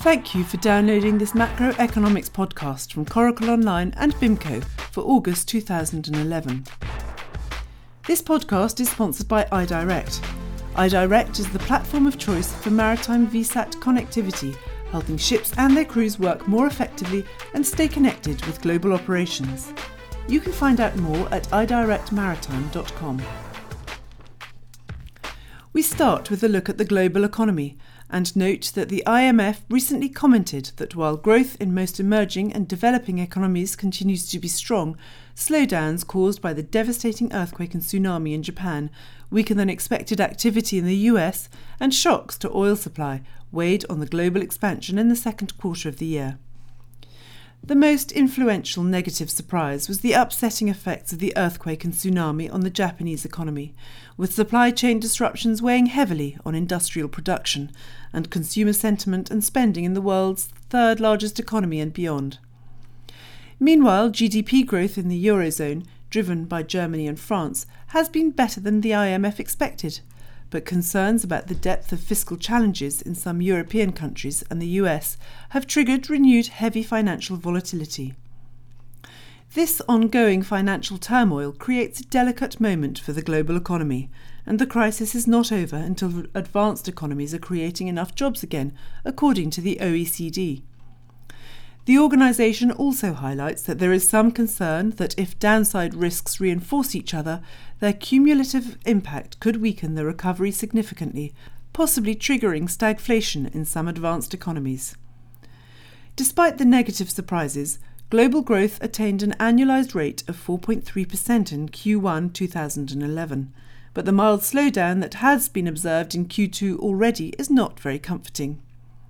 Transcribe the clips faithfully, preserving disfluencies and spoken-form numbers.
Thank you for downloading this macroeconomics podcast from Coracle Online and B I M C O for August two thousand eleven. This podcast is sponsored by iDirect. iDirect is the platform of choice for maritime V SAT connectivity, helping ships and their crews work more effectively and stay connected with global operations. You can find out more at i direct maritime dot com. We start with a look at the global economy and note that the I M F recently commented that while growth in most emerging and developing economies continues to be strong, slowdowns caused by the devastating earthquake and tsunami in Japan, weaker than expected activity in the U S, and shocks to oil supply weighed on the global expansion in the second quarter of the year. The most influential negative surprise was the upsetting effects of the earthquake and tsunami on the Japanese economy, with supply chain disruptions weighing heavily on industrial production and consumer sentiment and spending in the world's third largest economy and beyond. Meanwhile, G D P growth in the Eurozone, driven by Germany and France, has been better than the I M F expected, but concerns about the depth of fiscal challenges in some European countries and the U S have triggered renewed heavy financial volatility. This ongoing financial turmoil creates a delicate moment for the global economy, and the crisis is not over until advanced economies are creating enough jobs again, according to the O E C D. The organisation also highlights that there is some concern that if downside risks reinforce each other, their cumulative impact could weaken the recovery significantly, possibly triggering stagflation in some advanced economies. Despite the negative surprises, global growth attained an annualised rate of four point three percent in Q one two thousand eleven, but the mild slowdown that has been observed in Q two already is not very comforting.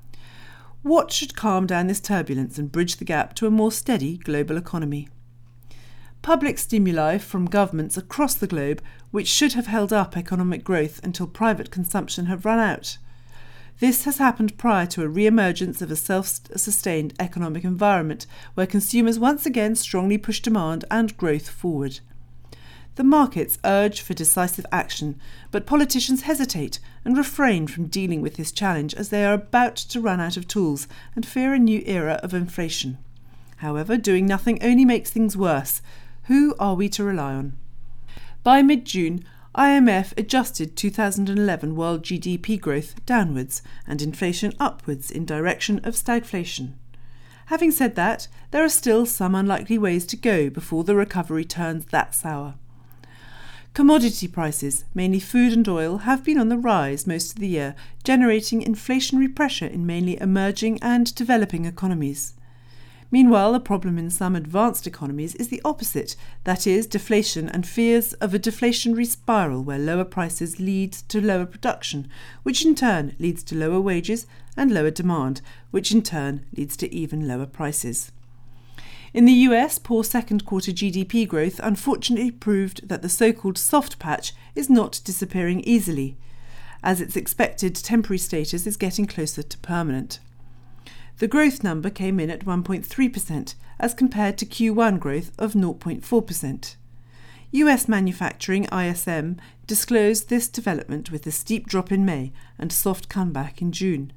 What should calm down this turbulence and bridge the gap to a more steady global economy? Public stimuli from governments across the globe, which should have held up economic growth until private consumption have run out. This has happened prior to a re-emergence of a self-sustained economic environment where consumers once again strongly push demand and growth forward. The markets urge for decisive action, but politicians hesitate and refrain from dealing with this challenge as they are about to run out of tools and fear a new era of inflation. However, doing nothing only makes things worse. Who are we to rely on? By mid-June, I M F adjusted two thousand eleven world G D P growth downwards and inflation upwards in direction of stagflation. Having said that, there are still some unlikely ways to go before the recovery turns that sour. Commodity prices, mainly food and oil, have been on the rise most of the year, generating inflationary pressure in mainly emerging and developing economies. Meanwhile, the problem in some advanced economies is the opposite, that is, deflation and fears of a deflationary spiral where lower prices lead to lower production, which in turn leads to lower wages and lower demand, which in turn leads to even lower prices. In the U S, poor second quarter G D P growth unfortunately proved that the so-called soft patch is not disappearing easily, as its expected temporary status is getting closer to permanent. The growth number came in at one point three percent, as compared to Q one growth of zero point four percent. U S manufacturing I S M disclosed this development with a steep drop in May and soft comeback in June.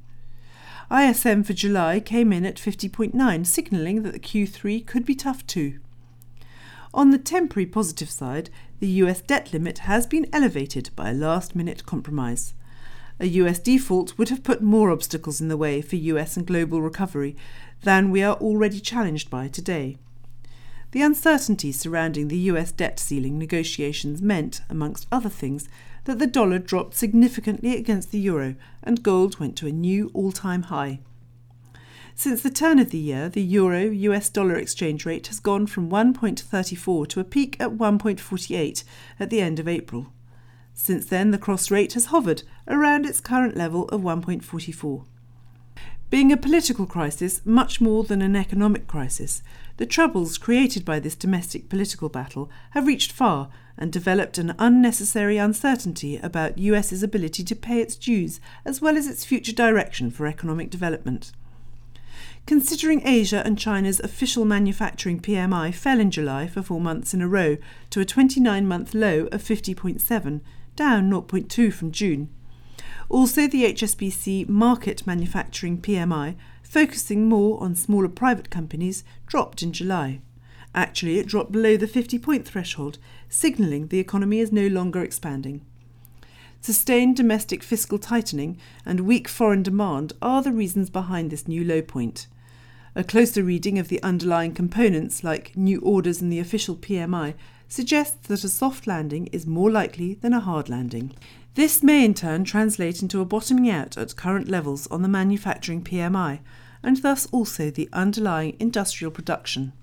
I S M for July came in at fifty point nine, signalling that the Q three could be tough too. On the temporary positive side, the U S debt limit has been elevated by a last-minute compromise. A U S default would have put more obstacles in the way for U S and global recovery than we are already challenged by today. The uncertainty surrounding the U S debt ceiling negotiations meant, amongst other things, that the dollar dropped significantly against the euro and gold went to a new all-time high. Since the turn of the year, the euro-U S dollar exchange rate has gone from one point three four to a peak at one point four eight at the end of April. Since then, the cross rate has hovered around its current level of one point four four. Being a political crisis much more than an economic crisis, the troubles created by this domestic political battle have reached far and developed an unnecessary uncertainty about US's ability to pay its dues as well as its future direction for economic development. Considering Asia and China's official manufacturing P M I fell in July for four months in a row to a twenty-nine-month low of fifty point seven, down zero point two from June. Also, the H S B C market manufacturing P M I focusing more on smaller private companies, dropped in July. Actually, it dropped below the fifty-point threshold, signalling the economy is no longer expanding. Sustained domestic fiscal tightening and weak foreign demand are the reasons behind this new low point. A closer reading of the underlying components, like new orders in the official P M I, suggests that a soft landing is more likely than a hard landing. This may in turn translate into a bottoming out at current levels on the manufacturing P M I, and thus also the underlying industrial production.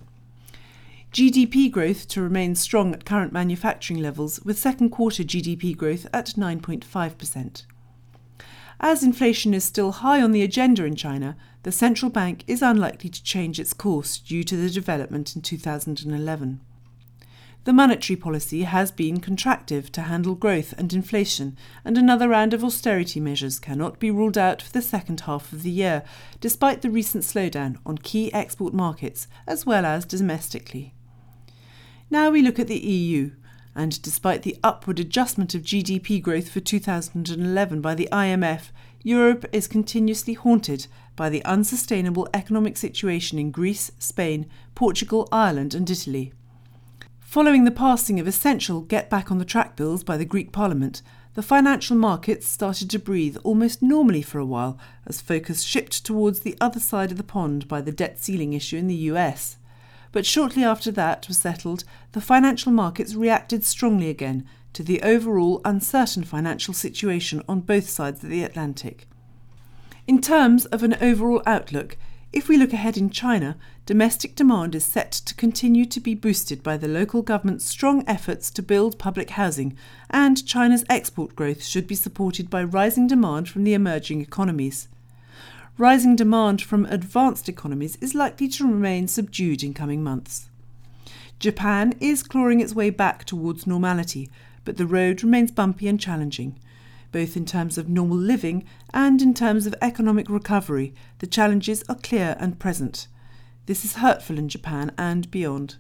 G D P growth to remain strong at current manufacturing levels, with second quarter G D P growth at nine point five percent. As inflation is still high on the agenda in China, the central bank is unlikely to change its course due to the development in two thousand eleven. The monetary policy has been contractive to handle growth and inflation, and another round of austerity measures cannot be ruled out for the second half of the year, despite the recent slowdown on key export markets as well as domestically. Now we look at the E U, and despite the upward adjustment of G D P growth for two thousand eleven by the I M F, Europe is continuously haunted by the unsustainable economic situation in Greece, Spain, Portugal, Ireland and Italy. Following the passing of essential get-back-on-the-track bills by the Greek Parliament, the financial markets started to breathe almost normally for a while as focus shifted towards the other side of the pond by the debt ceiling issue in the U S. But shortly after that was settled, the financial markets reacted strongly again to the overall uncertain financial situation on both sides of the Atlantic. In terms of an overall outlook, if we look ahead in China, domestic demand is set to continue to be boosted by the local government's strong efforts to build public housing, and China's export growth should be supported by rising demand from the emerging economies. Rising demand from advanced economies is likely to remain subdued in coming months. Japan is clawing its way back towards normality, but the road remains bumpy and challenging. Both in terms of normal living and in terms of economic recovery, the challenges are clear and present. This is hurtful in Japan and beyond.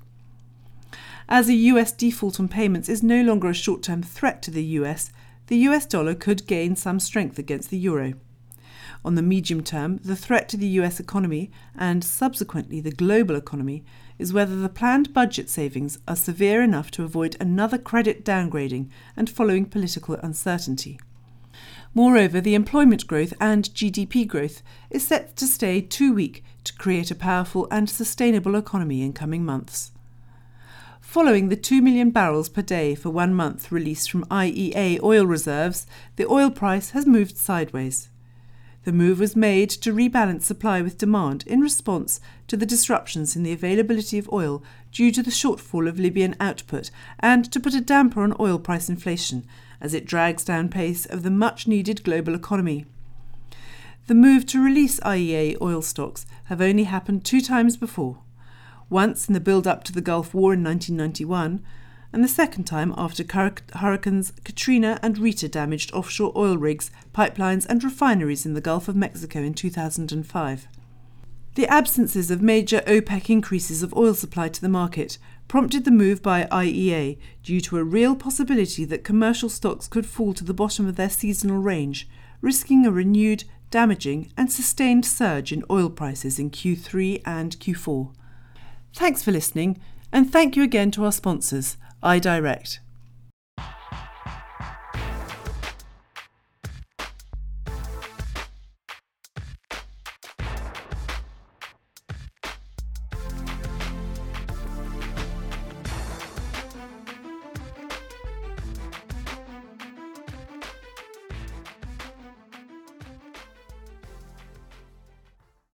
As a U S default on payments is no longer a short-term threat to the U S, the U S dollar could gain some strength against the euro. On the medium term, the threat to the U S economy, and subsequently the global economy, is whether the planned budget savings are severe enough to avoid another credit downgrading and following political uncertainty. Moreover, the employment growth and G D P growth is set to stay too weak to create a powerful and sustainable economy in coming months. Following the two million barrels per day for one month released from I E A oil reserves, the oil price has moved sideways. The move was made to rebalance supply with demand in response to the disruptions in the availability of oil due to the shortfall of Libyan output, and to put a damper on oil price inflation as it drags down pace of the much-needed global economy. The move to release I E A oil stocks have only happened two times before, once in the build-up to the Gulf War in nineteen ninety-one, and the second time after Hurricanes Katrina and Rita damaged offshore oil rigs, pipelines and refineries in the Gulf of Mexico in two thousand five. The absences of major OPEC increases of oil supply to the market prompted the move by I E A due to a real possibility that commercial stocks could fall to the bottom of their seasonal range, risking a renewed, damaging and sustained surge in oil prices in Q three and Q four. Thanks for listening, and thank you again to our sponsors, iDirect.